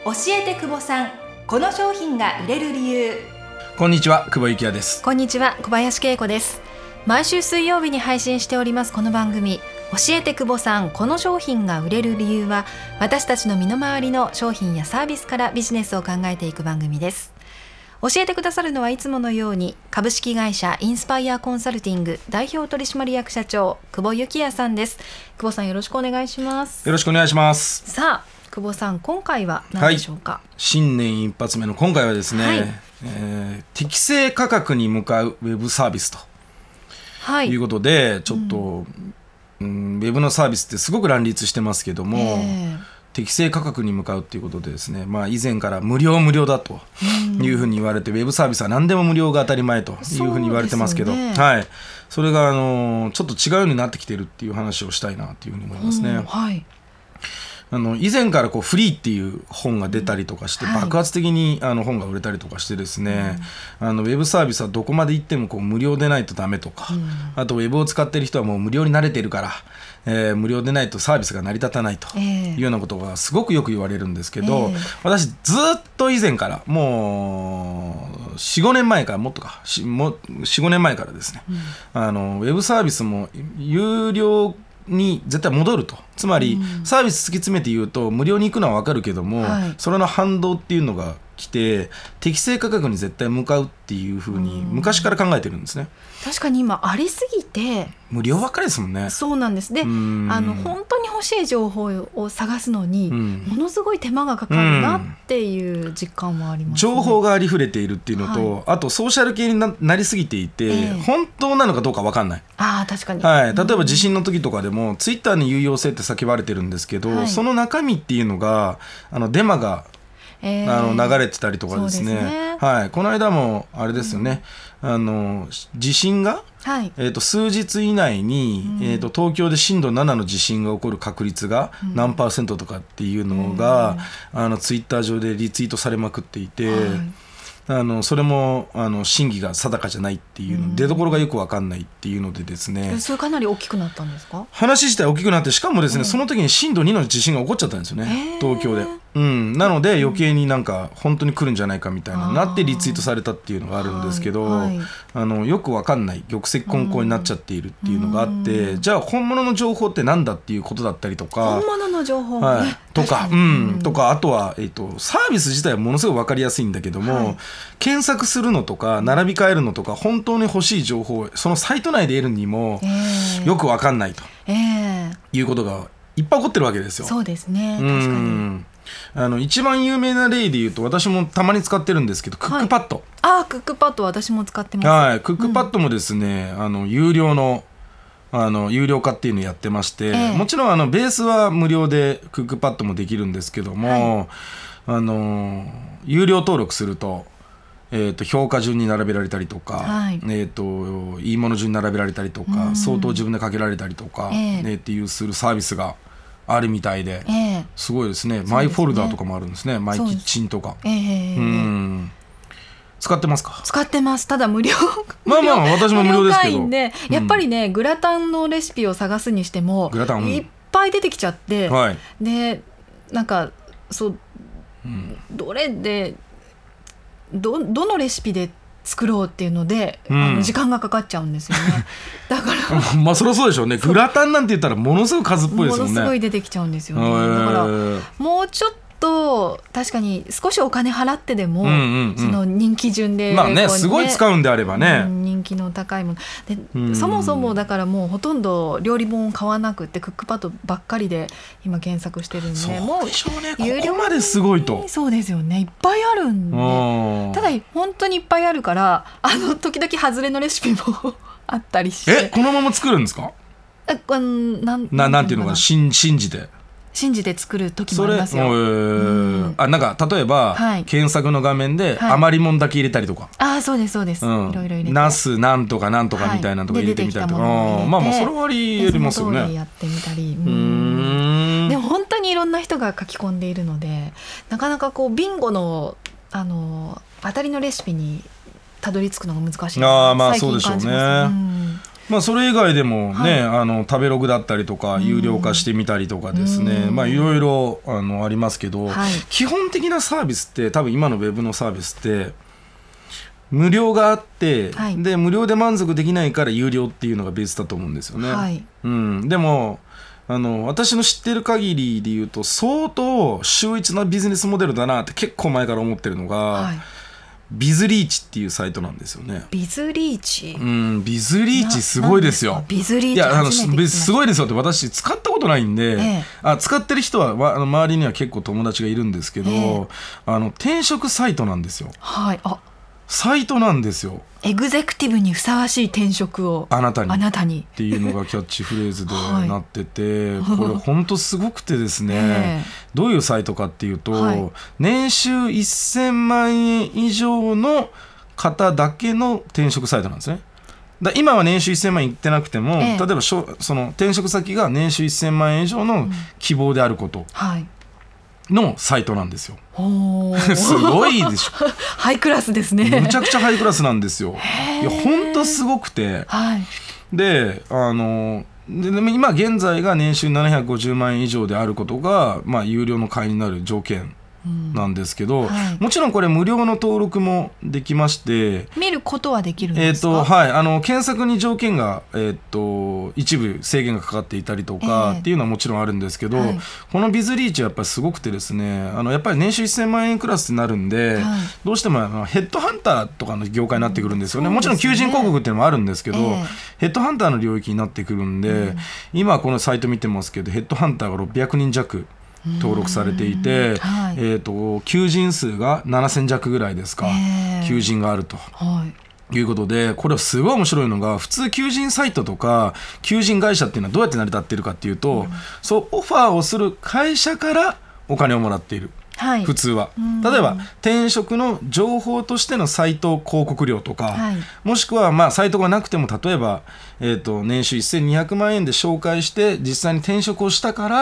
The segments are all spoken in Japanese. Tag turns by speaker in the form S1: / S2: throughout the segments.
S1: 教えて久保さん、この商品が売れる理由。
S2: こんにちは、久保幸也です。
S3: こんにちは、小林恵子です。毎週水曜日に配信しておりますこの番組、教えて久保さん、この商品が売れる理由は、私たちの身の回りの商品やサービスからビジネスを考えていく番組です。教えてくださるのはいつものように、株式会社インスパイアコンサルティング代表取締役社長、久保幸也さんです。久保さん、よろしくお願いします。
S2: よろしくお願いします。
S3: さあ久保さん、今回は何でしょうか。
S2: 新年一発目の今回はですね、適正価格に向かうウェブサービスということで、ちょっと、ウェブのサービスってすごく乱立してますけども、適正価格に向かうということでですね、以前から無料だというふうに言われて、ウェブサービスは何でも無料が当たり前というふうに言われてますけど、それがちょっと違うようになってきてるっていう話をしたいなというふうに思いますね。以前からフリーっていう本が出たりとかして、爆発的に本が売れたりとかしてですね、ウェブサービスはどこまで行っても無料でないとダメとか、あとウェブを使っている人はもう無料に慣れているから、無料でないとサービスが成り立たないというようなことがすごくよく言われるんですけど、私ずっと以前からもう 4,5 年前からもっとか 4,5 年前からですね、ウェブサービスも有料に絶対戻ると。つまりサービス突き詰めて言うと、無料に行くのは分かるけども、それの反動っていうのが来て、適正価格に絶対向かうっていうふうに昔から考えてるんですね。
S3: 確かに今ありすぎて
S2: 無料ばっかりですもんね。
S3: そうなんです。で、本当に欲しい情報を探すのにものすごい手間がかかるなっていう実感もありますね。
S2: 情報がありふれているっていうのと、あとソーシャル系に なりすぎていて、本当なのかどうか分かんない。
S3: 確かに、
S2: 例えば地震の時とかでもツイッターに有用性って叫ばれてるんですけど、その中身っていうのがデマが流れてたりとかですね。この間もあれですよね、地震が、数日以内に、東京で震度7の地震が起こる確率が何%とかっていうのが、ツイッター上でリツイートされまくっていて、それも真偽が定かじゃないっていうの、出どころがよく分かんないっていうのでですね。
S3: それかなり大きくなったんですか。
S2: 話自体大きくなって、しかもですね、その時に震度2の地震が起こっちゃったんですよね、東京で。なので余計に本当に来るんじゃないかみたいななってリツイートされたっていうのがあるんですけど、よく分かんない玉石混交になっちゃっているっていうのがあって、じゃあ本物の情報ってなんだっていうことだったりとか、
S3: 本物の情報、
S2: とか、あとは、サービス自体はものすごい分かりやすいんだけども、検索するのとか並び替えるのとか、本当に欲しい情報をそのサイト内で得るにもよく分かんないということがいっぱい起こってるわけですよ。
S3: そうですね、確かに。
S2: 一番有名な例で言うと、私もたまに使ってるんですけど、クックパッド。
S3: クックパッド私も使ってます。
S2: クックパッドもですね、有料化っていうのをやってまして、もちろんベースは無料でクックパッドもできるんですけども、有料登録すると、評価順に並べられたりとか、いいもの順に並べられたりとか、相当自分でかけられたりとか、っていうするサービスがあるみたいで、すごいですね。マイフォルダーとかもあるんですね。マイキッチンとか。使ってますか。
S3: 使ってます。ただ無料
S2: 私も無料ですけど、
S3: やっぱりね、グラタンのレシピを探すにしてもいっぱい出てきちゃって、でなんかどれでどのレシピで作ろうっていうので、時間がかかっちゃうんですよね。だから
S2: そりゃそうでしょうね。グラタンなんて言ったらものすごい数っぽいですもんね。
S3: ものすごい出てきちゃうんですよね。だからもうちょっと確かに少しお金払ってでも、その人気順で、
S2: すごい使うんであればね、
S3: 人気の高いもので、そもそもだからもうほとんど料理本を買わなくって、クックパッドばっかりで今検索してるんで、
S2: もう有料まですごいと。
S3: そうですよね、いっぱいあるんで。ただ本当にいっぱいあるから、時々外れのレシピもあったりして。
S2: このまま作るんですか。なんていうのか、信じて
S3: 作る時もありますよ。
S2: なんか例えば、検索の画面で余りもんだけ入れたりとか、
S3: そうですそうです、いろいろ入れて、
S2: ナスなんとかなんとかみたいなとか入れてみたりとか、それはありますよね。
S3: その通りやってみたり、でも本当にいろんな人が書き込んでいるので、なかなかビンゴの当たりのレシピにたどり着くのが難しい。
S2: そうでしょうね。 それ以外でもね、食べログだったりとか有料化してみたりとかですね、いろいろありますけど、基本的なサービスって多分今のウェブのサービスって無料があって、で無料で満足できないから有料っていうのがベースだと思うんですよね。でも私の知ってる限りで言うと相当秀逸なビジネスモデルだなって結構前から思ってるのが、ビズリーチっていうサイトなんですよね。
S3: ビズリーチ、
S2: ビズリーチすごいですよ。
S3: ビズリーチ初めて聞きました。
S2: すごいですよって私使ったことないんで、使ってる人は周りには結構友達がいるんですけど、転職サイトなんですよ。サイトなんですよ。
S3: エグゼクティブにふさわしい転職をあなたに
S2: っていうのがキャッチフレーズでなってて、これ本当すごくてですね、どういうサイトかっていうと、年収1000万円以上の方だけの転職サイトなんですね。今は年収1000万円いってなくても、例えばその転職先が年収1000万円以上の希望であることのサイトなんですよ。すごいでしょ。
S3: ハイクラスですね。
S2: むちゃくちゃハイクラスなんですよ。いや本当すごくて、で今現在が年収750万円以上であることが、有料の会員になる条件なんですけど、もちろんこれ無料の登録もできまして、
S3: 見ることはできるんですか？
S2: 検索に条件が、一部制限がかかっていたりとかっていうのはもちろんあるんですけど、このビズリーチはやっぱりすごくてですね、やっぱり年収1000万円クラスになるんで、どうしてもヘッドハンターとかの業界になってくるんですよね。もちろん求人広告っていうのもあるんですけど、ヘッドハンターの領域になってくるんで、今このサイト見てますけどヘッドハンターが600人弱登録されていて、求人数が7000弱ぐらいですか、求人があると、いうことで、これはすごい面白いのが、普通求人サイトとか求人会社っていうのはどうやって成り立っているかっていうと、オファーをする会社からお金をもらっている。普通は例えば転職の情報としてのサイト広告料とか、もしくはサイトがなくても例えば、年収1200万円で紹介して実際に転職をしたから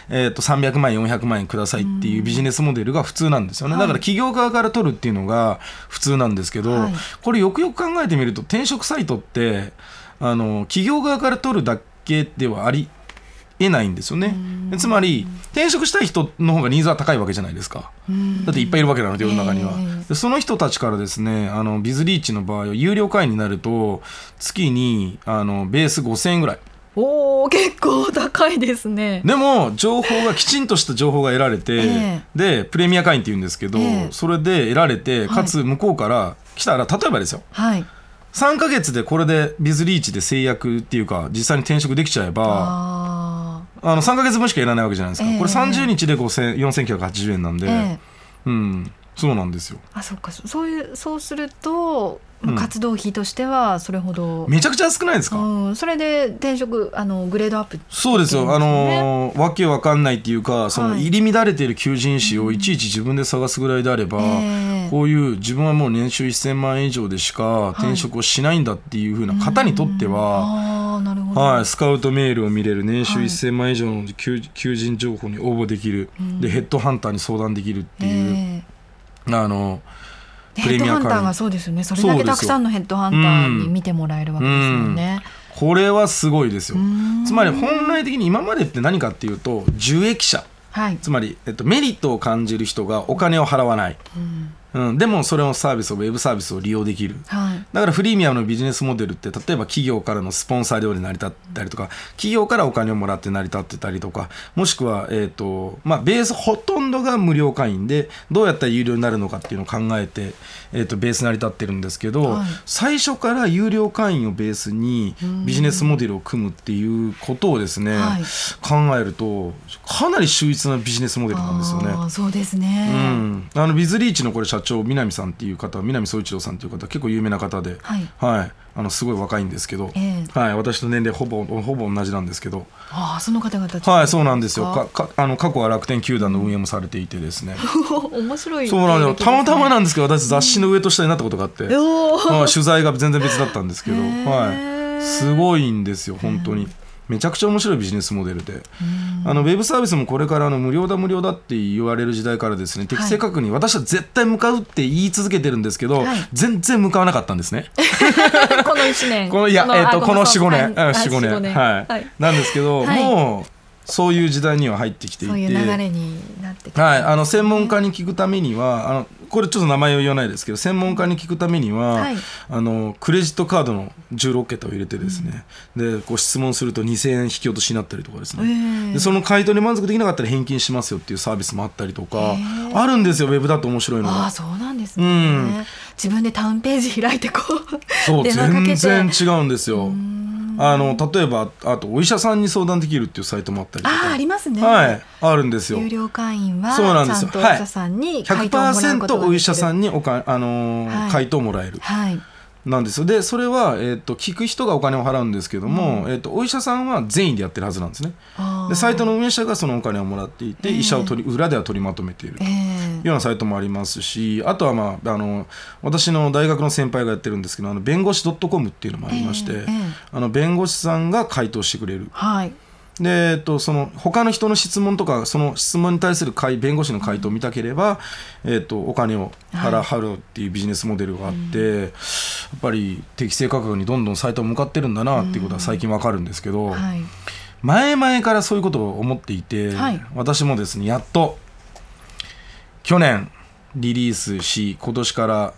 S2: 、300万円400万円くださいっていうビジネスモデルが普通なんですよね。だから企業側から取るっていうのが普通なんですけど、これよくよく考えてみると転職サイトって企業側から取るだけではあり得ないんですよね。つまり転職したい人の方がニーズは高いわけじゃないですか。だっていっぱいいるわけなので世の中には、でその人たちからですね、ビズリーチの場合は有料会員になると月にベース5000円ぐらい。
S3: 結構高いですね。
S2: でも情報がきちんとした情報が得られて、でプレミア会員っていうんですけど、それで得られて、かつ向こうから来たら、例えばですよ、3ヶ月でこれでビズリーチで制約っていうか実際に転職できちゃえば、3ヶ月分しかいらないわけじゃないですか。これ30日で4980円なんで、そうなんですよ。
S3: そうか、そうすると活動費としてはそれほど
S2: めちゃくちゃ安くないですか？
S3: それで転職グレードアップ、
S2: そうですよ。わけわかんないっていうか、その入り乱れている求人誌をいちいち自分で探すぐらいであれば、こういう自分はもう年収1000万円以上でしか転職をしないんだっていう風な方にとっては、スカウトメールを見れる、年収1000万円以上の求人情報に応募できる、でヘッドハンターに相談できるっていう、
S3: ヘッドハンターがそうですよね。それだけたくさんのヘッドハンターに見てもらえるわけですもんね。
S2: これはすごいですよ。つまり本来的に今までって何かっていうと、受益者、つまり、メリットを感じる人がお金を払わない、でもそれのサービスをウェブサービスを利用できる、だからフリーミアムのビジネスモデルって、例えば企業からのスポンサー料で成り立ったりとか、企業からお金をもらって成り立ってたりとか、もしくは、ベースほとんどが無料会員でどうやったら有料になるのかっていうのを考えて、ベース成り立ってるんですけど、最初から有料会員をベースにビジネスモデルを組むっていうことをですね、考えるとかなり秀逸なビジネスモデルなんですよね。
S3: そうですね。
S2: ビズリーチのこれ社長南さんっていう方、南総一郎さんっていう方、結構有名な方で、すごい若いんですけど、私と年齢ほぼ同じなんですけど、
S3: その方々たち、
S2: そうなんですよ。過去は楽天球団の運営もされていてですね
S3: 面白い。
S2: そうなんですよ。たまたまなんですけど、私雑誌の上と下になったことがあって、取材が全然別だったんですけど、すごいんですよ本当に。 めちゃくちゃ面白いビジネスモデルで、ウェブサービスもこれから無料だって言われる時代からですね、適正価格に私は絶対向かうって言い続けてるんですけど、全然向かわなかったんですね
S3: この1年
S2: この 4,5 年、4,5 年、はい、なんですけど、もうそういう時代には入ってきていて、
S3: そういう流れになってきて、
S2: 専門家に聞くためにはこれちょっと名前を言わないですけど、専門家に聞くためには、クレジットカードの16桁を入れてですね、でこう質問すると2000円引き落としになったりとかですね、でその回答に満足できなかったら返金しますよっていうサービスもあったりとかあるんですよ。ウェブだと面白いのが。
S3: そうなんですね、自分でタウンページ開いて
S2: そう全然違うんですよ。例えばあとお医者さんに相談できるっていうサイトもあったりとか、
S3: ありますね、
S2: あるんですよ。
S3: 有料会員はちゃんとお医者さんに回答をもらうことができる、
S2: 100% お医者さんに回答をもらえる、なんですよ。でそれは、聞く人がお金を払うんですけども、お医者さんは善意でやってるはずなんですね。でサイトの運営者がそのお金をもらっていて、医者を裏では取りまとめているというようなサイトもありますし、あとは、私の大学の先輩がやってるんですけど、弁護士 .com っていうのもありまして、弁護士さんが回答してくれる、でその他の人の質問とか、その質問に対する弁護士の回答を見たければ、お金を払うっていうビジネスモデルがあって、やっぱり適正価格にどんどんサイト向かってるんだなっていうことは最近わかるんですけど、前々からそういうことを思っていて、私もですねやっと去年リリースし、今年から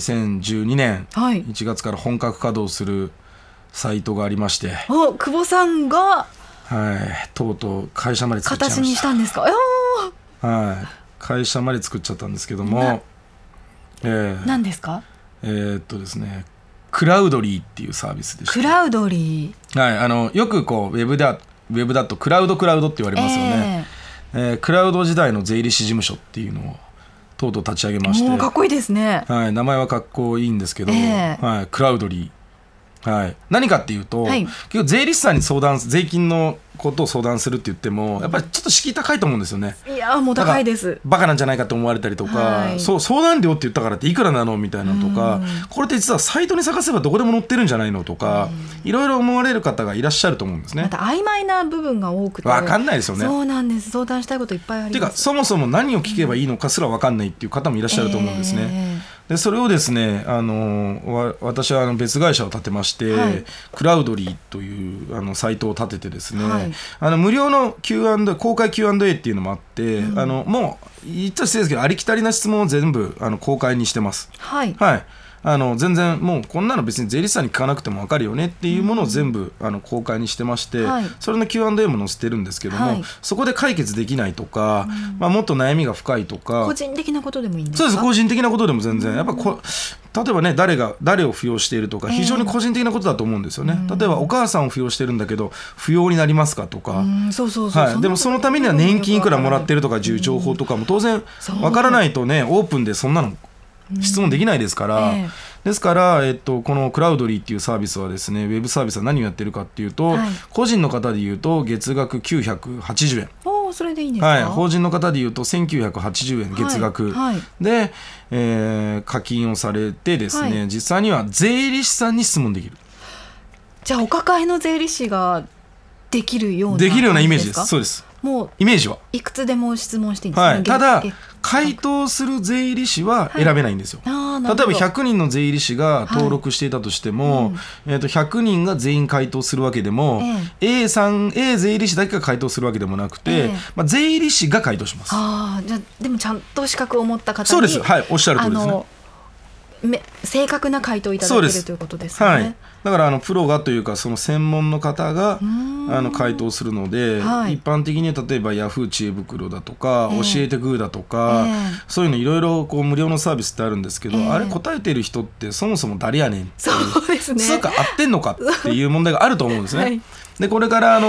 S2: 2012年1月から本格稼働するサイトがありまして、
S3: 久保さんが
S2: とうとう会社まで作っちゃいました。
S3: 形にしたんですか。
S2: 会社まで作っちゃったんですけども、
S3: 何ですか。
S2: ですね、クラウドリーっていうサービスでした。
S3: クラウドリ
S2: ー、よくこうウェブだとクラウドって言われますよね。クラウド時代の税理士事務所っていうのをとうとう立ち上げまして、
S3: かっこいいですね。
S2: 名前はかっこいいんですけど、クラウドリー、何かっていうと、結構税理士さんに税金のことを相談するって言ってもやっぱりちょっと敷居高いと思うんですよね。
S3: いやもう高いです。
S2: バカなんじゃないかと思われたりとか、相談料って言ったからっていくらなのみたいなのとか、これって実はサイトに探せばどこでも載ってるんじゃないのとか、いろいろ思われる方がいらっしゃると思うんですね。
S3: また曖昧な部分が多くて
S2: 分かんないですよね。
S3: そうなんです。相談したいこといっぱいあります。
S2: ていうかそもそも何を聞けばいいのかすら分かんないっていう方もいらっしゃると思うんですね。でそれをですね、私は別会社を立てまして、クラウドリーというサイトを立ててですね、無料の Q&A 公開 Q&A っていうのもあって、もう言ったら失礼ですけどありきたりな質問を全部公開にしてます。全然もうこんなの別に税理士さんに聞かなくても分かるよねっていうものを全部公開にしてまして、それの Q&A も載せてるんですけども、そこで解決できないとか、もっと悩みが深いとか、
S3: 個人的なことでもいいんですか。
S2: そうです、個人的なことでも全然やっぱ例えばね、誰を扶養しているとか非常に個人的なことだと思うんですよね。例えばお母さんを扶養してるんだけど扶養になりますかとか、でもそのためには年金いくらもらってるとかいう情報とかも当然分からないとね、オープンでそんなの質問できないですから、ですから、このクラウドリーっていうサービスはですね、ウェブサービスは何をやってるかっていうと、個人の方でいうと月額980円、
S3: それでいいんですか。
S2: 法人の方でいうと1980円月額、で、課金をされてですね、実際には税理士さんに質問できる。
S3: じゃあお抱えの税理士ができるような
S2: イメージです。そうです。
S3: もう
S2: イメージはい
S3: くつでも質問していいんですか。
S2: ただ回答する税理士は選べないんですよ。例えば100人の税理士が登録していたとしても、100人が全員回答するわけでも、A 税理士だけが回答するわけでもなくて、税理士が回答します。
S3: じゃあでもちゃんと資格を持った方に、
S2: そうです、おっしゃる通りですね。
S3: 正確な回答いただけるということですね。
S2: だからプロがというかその専門の方が回答するので、一般的に例えばヤフー知恵袋だとか、教えてグーだとか、そういうのいろいろ無料のサービスってあるんですけど、あれ答えてる人ってそもそも誰やねんっていう、
S3: そうですね、
S2: つうか合ってんのかっていう問題があると思うんですね。でこれから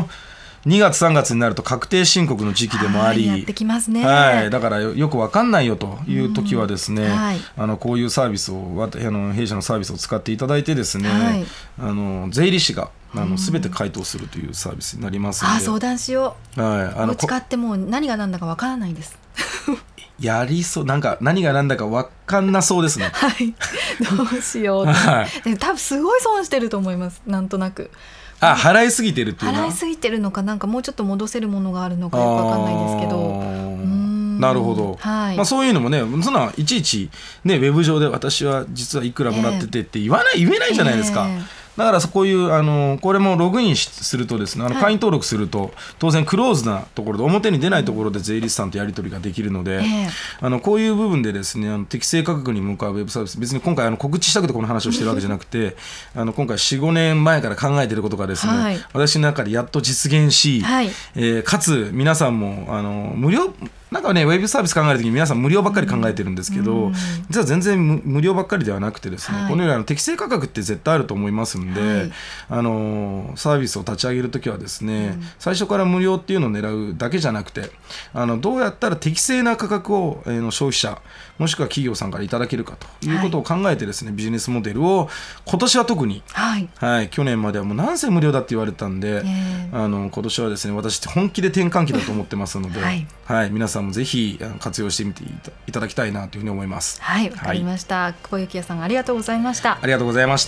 S2: 2月3月になると確定申告の時期でもあり、
S3: やってきますね。
S2: だからよく分かんないよという時はですね、こういうサービスを弊社のサービスを使っていただいてですね、税理士が全て回答するというサービスになりますので、
S3: 相談しよう。使ってもう何が何だか分からないです。
S2: やりそう、何が何だか分かんなそうですね。
S3: どうしよう。多分すごい損してると思います。なんとなく
S2: 払いすぎてるっていうのは
S3: 払いすぎてるのか、なんかもうちょっと戻せるものがあるのかよくわかんないですけど。
S2: なるほど、
S3: はい、
S2: そういうのもね、そんないちいち、ね、ウェブ上で私は実はいくらもらっててって言えないじゃないですか。だからこういうこれもログインするとですね、会員登録すると当然クローズなところで表に出ないところで税理士さんとやり取りができるので、こういう部分でですね適正価格に向かうウェブサービス、別に今回告知したくてこの話をしてるわけじゃなくて今回 4,5 年前から考えていることがですね、私の中でやっと実現し、かつ皆さんも無料なんかね、ウェブサービス考えるときに皆さん無料ばっかり考えてるんですけど、実は全然無料ばっかりではなくてですね、このような適正価格って絶対あると思いますんで、サービスを立ち上げるときはですね、最初から無料っていうのを狙うだけじゃなくて、どうやったら適正な価格を消費者もしくは企業さんからいただけるかということを考えてですね、ビジネスモデルを今年は特に、去年まではもうなんせ無料だって言われたんで、今年はですね私本気で転換期だと思ってますので、皆さんもぜひ活用してみていただきたいなというふうに思います。
S3: はい、わかりました。久保幸也さんありがとうございました。
S2: ありがとうございました。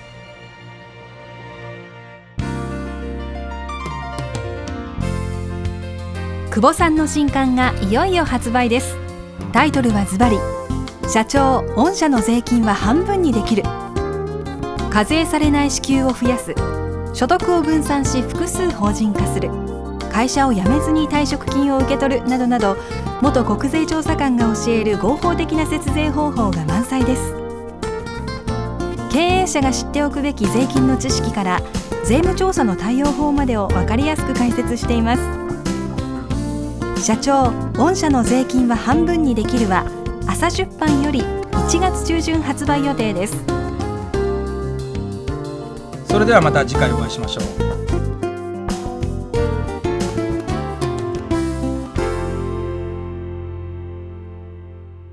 S3: 久保さんの新刊がいよいよ発売です。タイトルはズバリ、社長、御社の税金は半分にできる。課税されない支給を増やす。所得を分散し複数法人化する。会社を辞めずに退職金を受け取るなどなど、元国税調査官が教える合法的な節税方法が満載です。経営者が知っておくべき税金の知識から税務調査の対応法までを分かりやすく解説しています。社長、御社の税金は半分にできるは朝出版より1月中旬発売予定です。
S2: それではまた次回お会いしましょう。